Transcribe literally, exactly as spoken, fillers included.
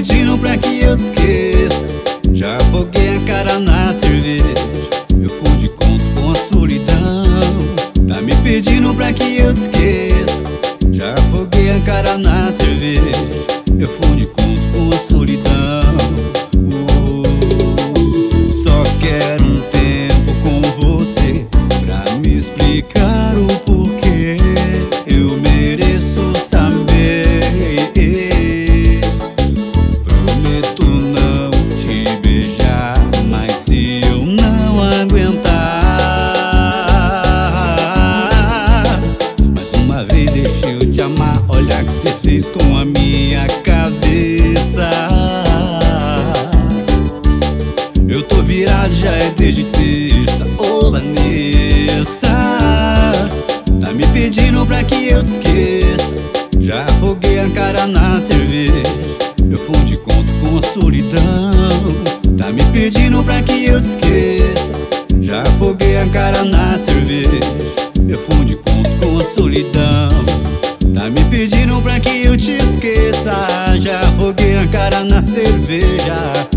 pedindo pra que eu esqueça. Já afoguei a cara na cerveja, eu fui de conto com a solidão. Tá me pedindo pra que eu esqueça. Já afoguei a cara na cerveja, eu fui de conto com a solidão. uh, Só quero um tempo com você pra me explicar o porquê. Eu mereço saber. Prometo não te beijar, mas se eu não aguentar, mais uma vez deixa eu te amar. Olha o que você fez com a minha cabeça. Eu tô virado, já é desde terça. Ô Vanessa, tá me pedindo pra que eu te esqueça. Já afoguei a cara na cerveja, eu fui de conto com a solidão. Tá me pedindo pra que eu te esqueça. Já afoguei a cara na cerveja, eu fui de conto com a solidão. Tá me pedindo pra que eu te esqueça. Já afoguei a cara na cerveja,